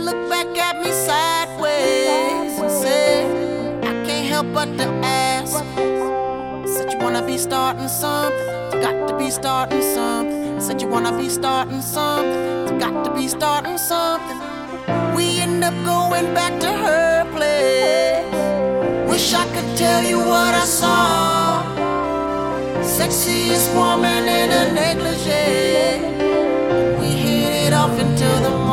looked back at me sideways and said, I can't help but to ask. Said you wanna be starting something, you got to be starting something. Said you wanna be starting something, you got to be starting something. We end up going back to her place. Wish I could tell you what I saw. Sexiest woman in a negligee. We hit it off until the